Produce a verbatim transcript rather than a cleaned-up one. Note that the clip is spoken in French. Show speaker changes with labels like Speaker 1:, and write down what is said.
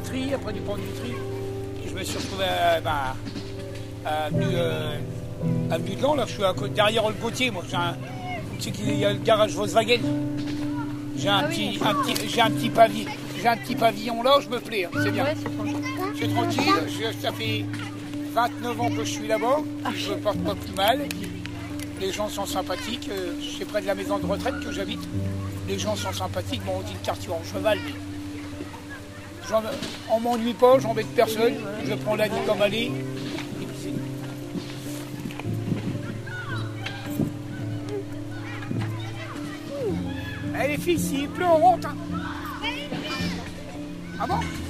Speaker 1: tri, après du pont du tri. Et je me suis retrouvé à, bah, à avenue, euh, avenue de Lan, là, je suis à côté, derrière le Gautier, moi. J'ai un, tu sais qu'il y a le garage Volkswagen. J'ai un, ah petit, oui, un, petit, j'ai un, petit pavillon, j'ai un petit pavillon là où je me plais, hein, c'est bien.
Speaker 2: Ouais, c'est tranquille.
Speaker 1: C'est tranquille, je, ça fait vingt-neuf ans que je suis là-bas, je me porte pas plus mal. Les gens sont sympathiques, euh, c'est près de la maison de retraite que j'habite. Les gens sont sympathiques, bon on dit le quartier en cheval, mais on m'ennuie pas, j'embête personne, je prends la vie comme elle est. Eh les filles, s'il pleut, on rentre. Hein. Ah bon?